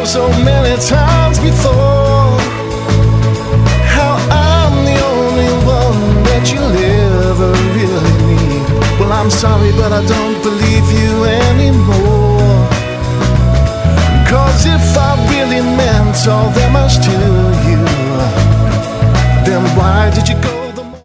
so many times before how I'm the only one that you'll ever really need. Well, I'm sorry, but I don't believe you anymore. 'Cause if I really meant all that much to